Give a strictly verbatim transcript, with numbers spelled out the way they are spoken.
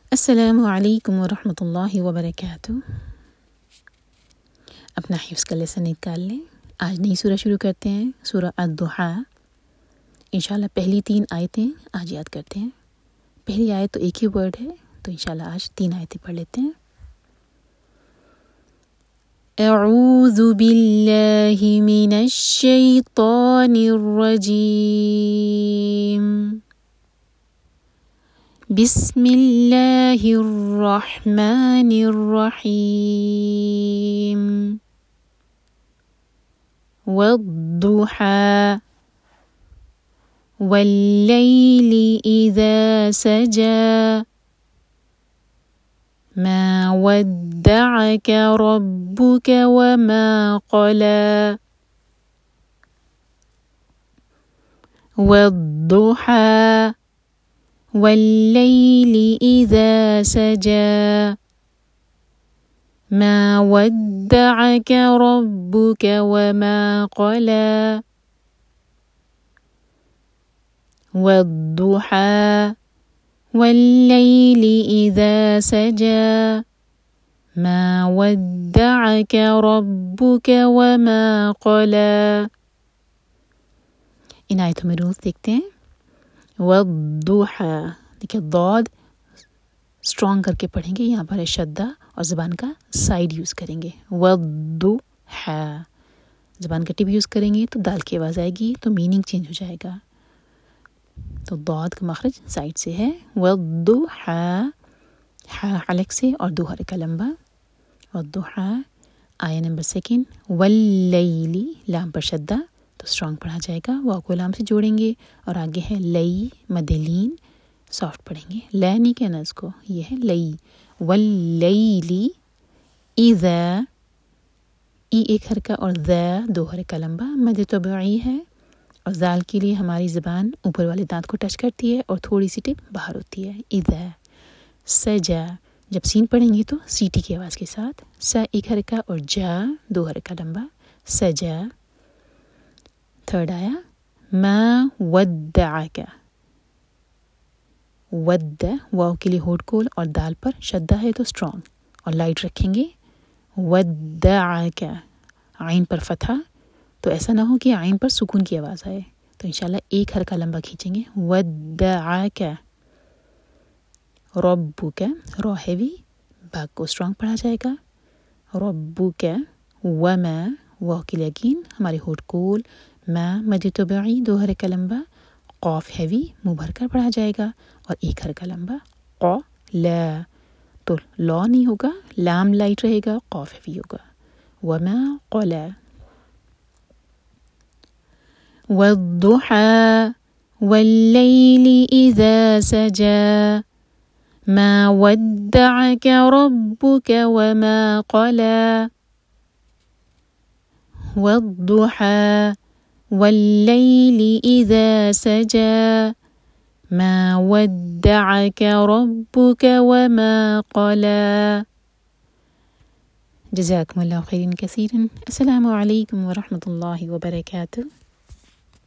السلام علیکم ورحمۃ اللہ وبرکاتہ۔ اپنا حفظ کا لیسن نکال لیں۔ آج نئی سورہ شروع کرتے ہیں، سورہ الضحیٰ۔ انشاءاللہ پہلی تین آیتیں آج یاد کرتے ہیں۔ پہلی آیت تو ایک ہی ورڈ ہے، تو انشاءاللہ آج تین آیتیں پڑھ لیتے ہیں۔ اعوذ باللہ من الشیطان الرجیم، بسم اللہ الرحمن الرحیم۔ والضحیٰ واللیل اذا سجى ما ودعك ربك وما قلى۔ والضحیٰ واللیل اذا سجى ما ودعك ربك وما قلى۔ والضحیٰ واللیل اذا سجى ما ودعك ربك وما قلى۔ ان آیتوں میں رولز دیکھتے ہیں۔ والضحیٰ، دیکھیں ضاد اسٹرانگ کر کے پڑھیں گے، یہاں پر ہے شدہ اور زبان کا سائڈ یوز کریں گے۔ والضحیٰ، زبان کا ٹپ یوز کریں گے تو دال کی آواز آئے گی، تو میننگ چینج ہو جائے گا۔ تو ضاد کا مخرج سائڈ سے ہے۔ والضحیٰ، ہا حلق سے اور دو حرکہ لمبا۔ والضحیٰ، آیا نمبر سیکنڈ۔ واللیل، لام پر شدہ تو اسٹرانگ پڑھا جائے گا، واو کو لام سے جوڑیں گے، اور آگے ہے لئی، مد لین، سافٹ پڑھیں گے، لا نہیں کہنا اس کو، یہ ہے لئی۔ واللیل اذا، ای ایک حرکہ اور ذا دو حرکہ لمبا، مد طبعی ہے، اور ذال کے لیے ہماری زبان اوپر والے دانت کو ٹچ کرتی ہے اور تھوڑی سی ٹپ باہر ہوتی ہے۔ اذا سجا، جب سین پڑھیں گے تو سیٹی کی آواز کے ساتھ، سا ایک حرکہ اور جا دو حرکہ لمبا، سجا۔ تھرڈ آیا ما ودعک، ود واو کے لیے ہولڈ کول اور دال پر شدہ ہے تو اسٹرانگ اور لائٹ رکھیں گے۔ ودعک، عین پر فتحہ، تو ایسا نہ ہو کہ عین پر سکون کی آواز آئے، تو انشاءاللہ ایک حرکہ لمبا کھینچیں گے۔ ودعک ربک، را ہیوی، با کو اسٹرانگ پڑھا جائے گا۔ ربک وما، واو کے لیے اگین ہمارے ہولڈ کول، ما مد طبعی دو حرکہ لمبا، قاف ہیوی منہ بھر کر پڑھا جائے گا اور ایک حرکہ لمبا، قا لا، تو لا نہیں ہوگا، لام لائٹ رہے گا، قاف ہیوی ہوگا۔ وما قلا۔ والضحیٰ واللیل اذا سجى ما ودعك ربك وما قلى۔ والضحیٰ واللیل اذا سجى ما ودعك ربك وما قلى۔ جزاکم اللہ خیرا کثیرا۔ السلام علیکم ورحمۃ اللہ وبرکاتہ۔